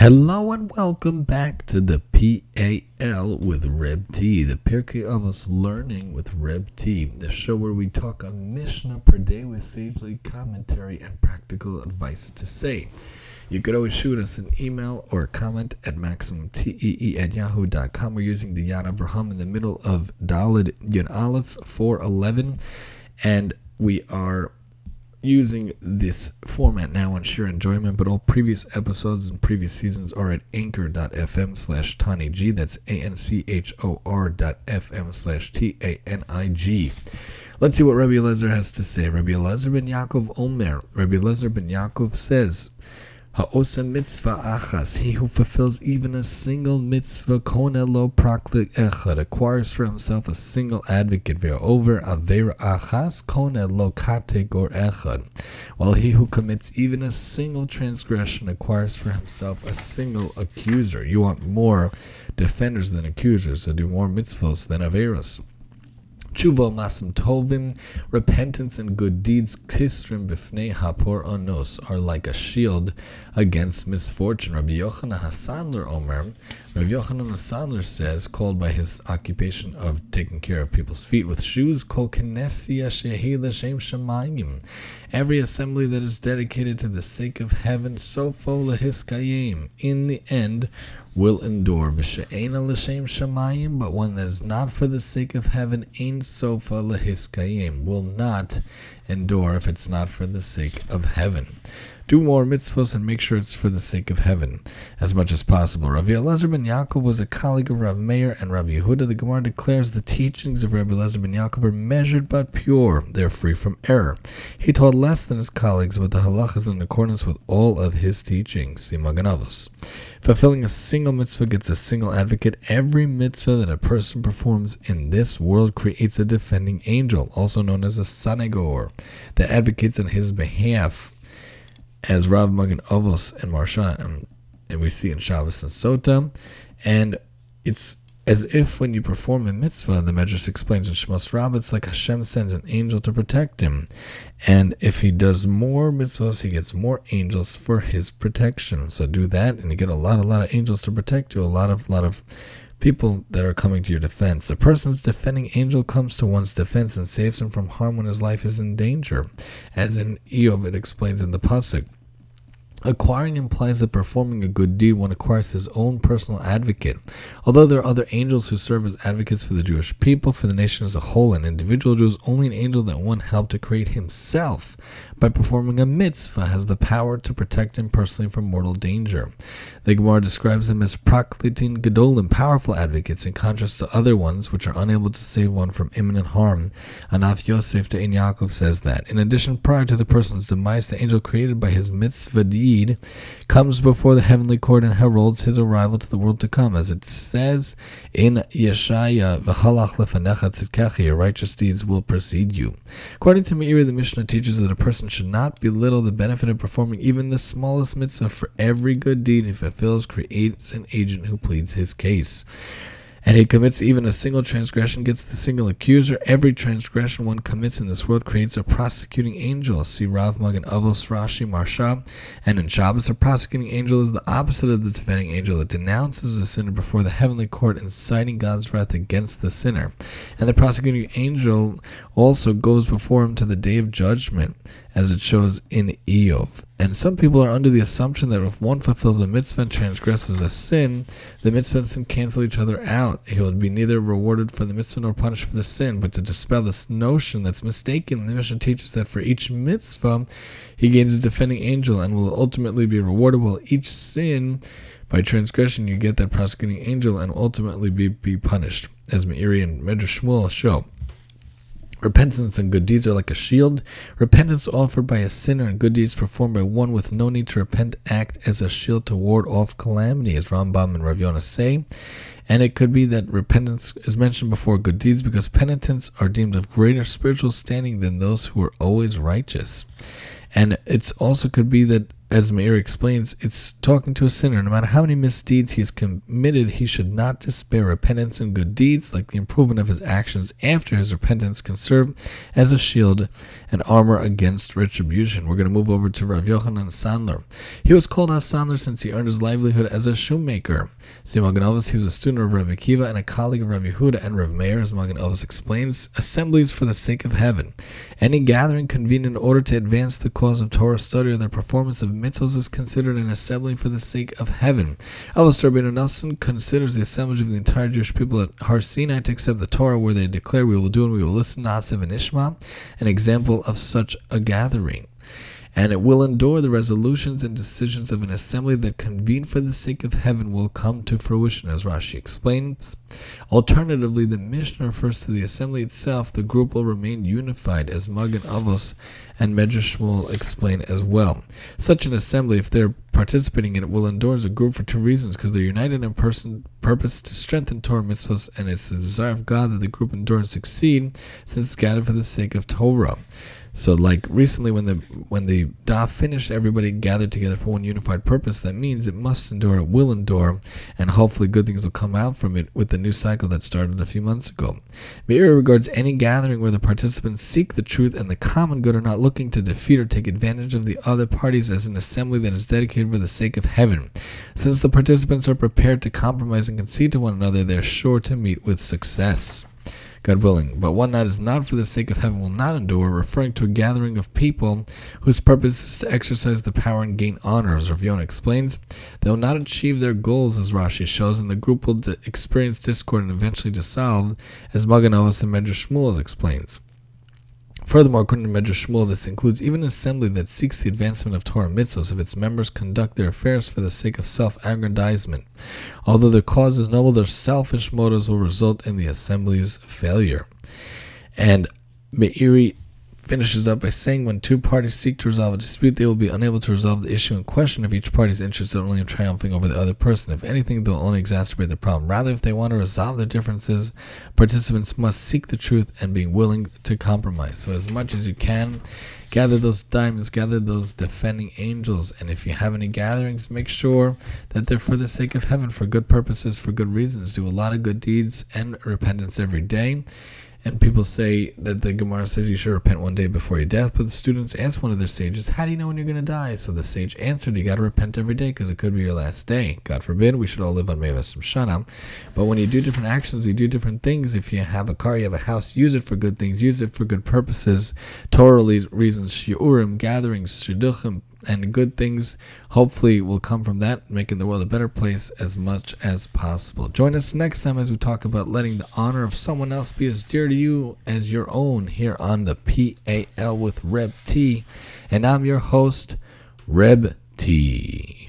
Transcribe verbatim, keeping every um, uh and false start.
Hello and welcome back to the P A L with Reb T, the Pirkei Avos Learning with Reb T, the show where we talk a Mishnah per day with sagely commentary and practical advice to say. You could always shoot us an email or a comment at maximumtee at yahoo dot com. We're using the Yad Avraham in the middle of Daled Yud Aleph four eleven, and we are using this format now on sheer enjoyment, but all previous episodes and previous seasons are at anchor dot f m slash Tani G. That's A N C H O R dot F M slash T A N I G. Let's see what Rabbi Eliezer has to say. Rabbi Eliezer ben Yaakov Omer. Rabbi Eliezer ben Yaakov says, Ha'osa mitzvah achas, he who fulfills even a single mitzvah, kone lo praklik echad, acquires for himself a single advocate, ve'over avera achas, kone lo kategor echad, while he who commits even a single transgression acquires for himself a single accuser. You want more defenders than accusers, so do more mitzvahs than averos. Tshuva masim tovim, repentance and good deeds, kisrim b'fnei hapor onos, are like a shield against misfortune. Rabbi Yochanan HaSandler Omer, Rabbi Yochanan HaSandler says, called by his occupation of taking care of people's feet with shoes, kol kenesia shehi l'shem shamayim, every assembly that is dedicated to the sake of heaven, sofo lehiskayim, in the end will endure. V'she'ena l'shem shamayim, but one that is not for the sake of heaven, ein sofa lehiskayim, will not endure if it's not for the sake of heaven. Do more mitzvahs and make sure it's for the sake of heaven as much as possible. Rabbi Eliezer ben Yaakov was a colleague of Rav Meir and Rabbi Yehuda. The Gemara declares the teachings of Rabbi Eliezer ben Yaakov are measured but pure. They are free from error. He taught less than his colleagues, but the halach is in accordance with all of his teachings. See Magen Avos. Fulfilling a single mitzvah gets a single advocate. Every mitzvah that a person performs in this world creates a defending angel, also known as a sanegor, that advocates on his behalf, as Rav Magen Avos and Marsha, and, and we see in Shabbos and Sota. And it's as if when you perform a mitzvah, the Medrash explains in Shemos Rabbah, it's like Hashem sends an angel to protect him. And if he does more mitzvahs, he gets more angels for his protection. So do that, and you get a lot, a lot of angels to protect you, a lot of, lot of people that are coming to your defense. A person's defending angel comes to one's defense and saves him from harm when his life is in danger. As in Eov, it explains in the Pasuk. Acquiring implies that performing a good deed, one acquires his own personal advocate. Although there are other angels who serve as advocates for the Jewish people, for the nation as a whole, an individual Jew is only an angel that one helped to create himself by performing a mitzvah has the power to protect him personally from mortal danger. The Gemara describes them as praklitin gedolim, powerful advocates, in contrast to other ones which are unable to save one from imminent harm. Anaf Yosef to Ein Yaakov says that. In addition, prior to the person's demise, the angel created by his mitzvah deed comes before the heavenly court and heralds his arrival to the world to come. As it says in Yeshaya, V'halach lefanecha tzidkecha, your righteous deeds will precede you. According to Meiri, the Mishnah teaches that a person should not belittle the benefit of performing even the smallest mitzvah, for every good deed he fulfills creates an agent who pleads his case. And he commits even a single transgression, gets the single accuser. Every transgression one commits in this world creates a prosecuting angel. See Rav Magen Avos, Rashi, Marsha. And in Shabbos, a prosecuting angel is the opposite of the defending angel. It denounces the sinner before the heavenly court, inciting God's wrath against the sinner. And the prosecuting angel also goes before him to the day of judgment, as it shows in Eov. And some people are under the assumption that if one fulfills a mitzvah and transgresses a sin, the mitzvah and sin cancel each other out. He will be neither rewarded for the mitzvah nor punished for the sin. But to dispel this notion that's mistaken, the Mishnah teaches that for each mitzvah, he gains a defending angel and will ultimately be rewarded, while each sin, by transgression, you get that prosecuting angel and ultimately be, be punished, as Meiri and Medrash Shmuel show. Repentance and good deeds are like a shield. Repentance offered by a sinner and good deeds performed by one with no need to repent act as a shield to ward off calamity, as Rambam and Rav Yonah say. And it could be that repentance is mentioned before good deeds because penitents are deemed of greater spiritual standing than those who are always righteous. And it also could be that as Meir explains, it's talking to a sinner. No matter how many misdeeds he has committed, he should not despair. Repentance and good deeds, like the improvement of his actions after his repentance, can serve as a shield and armor against retribution. We're going to move over to Rav Yochanan Sandler. He was called a Sandler since he earned his livelihood as a shoemaker. See, Magen Avos, he was a student of Rabbi Akiva and a colleague of Rabbi Yehuda and Rav Meir. As Magen Avos explains, assemblies for the sake of heaven. Any gathering convened in order to advance the cause of Torah study or the performance of mitzvahs is considered an assembly for the sake of heaven. Avos Rabbeinu Nassim considers the assemblage of the entire Jewish people at Har Sinai to accept the Torah, where they declare, "We will do and we will listen," Na'aseh v'nishma, an example of such a gathering. And it will endure. The resolutions and decisions of an assembly that convene for the sake of heaven will come to fruition, as Rashi explains. Alternatively, the Mishnah refers to the assembly itself. The group will remain unified, as Magen Avos and Medrash Shmuel explain as well. Such an assembly, if they're participating in it, will endure as a group for two reasons: because they're united in person, purpose to strengthen Torah mitzvahs, and it's the desire of God that the group endure and succeed, since it's gathered for the sake of Torah. So, like recently, when the when the daf finished, everybody gathered together for one unified purpose. That means it must endure, it will endure, and hopefully good things will come out from it with the new cycle that started a few months ago. Meir regards any gathering where the participants seek the truth and the common good, are not looking to defeat or take advantage of the other parties, as an assembly that is dedicated for the sake of heaven. Since the participants are prepared to compromise and concede to one another, they are sure to meet with success, God willing. But one that is not for the sake of heaven will not endure, referring to a gathering of people whose purpose is to exercise the power and gain honor. As Rav Yonah explains, they will not achieve their goals, as Rashi shows, and the group will d- experience discord and eventually dissolve, as Magen Avos and Medrash Shmuel explains. Furthermore, according to Medrash Shmuel, this includes even an assembly that seeks the advancement of Torah mitzvahs if its members conduct their affairs for the sake of self-aggrandizement. Although their cause is noble, their selfish motives will result in the assembly's failure. And Meiri finishes up by saying, when two parties seek to resolve a dispute, they will be unable to resolve the issue in question if each party's interests are only in triumphing over the other person. If anything, they'll only exacerbate the problem. Rather, if they want to resolve their differences, participants must seek the truth and be willing to compromise. So as much as you can, gather those diamonds, gather those defending angels, and if you have any gatherings, make sure that they're for the sake of heaven, for good purposes, for good reasons. Do a lot of good deeds and repentance every day. And people say that the Gemara says you should repent one day before your death, but the students asked one of their sages, how do you know when you're going to die? So the sage answered, you got to repent every day because it could be your last day. God forbid, we should all live on Meivas Shana. But when you do different actions, we do different things. If you have a car, you have a house, use it for good things, use it for good purposes, Torah reasons, shiurim, gatherings, shidduchim, and good things hopefully will come from that, making the world a better place as much as possible. Join us next time as we talk about letting the honor of someone else be as dear to you as your own, here on the P A L with Reb T. And I'm your host, Reb T.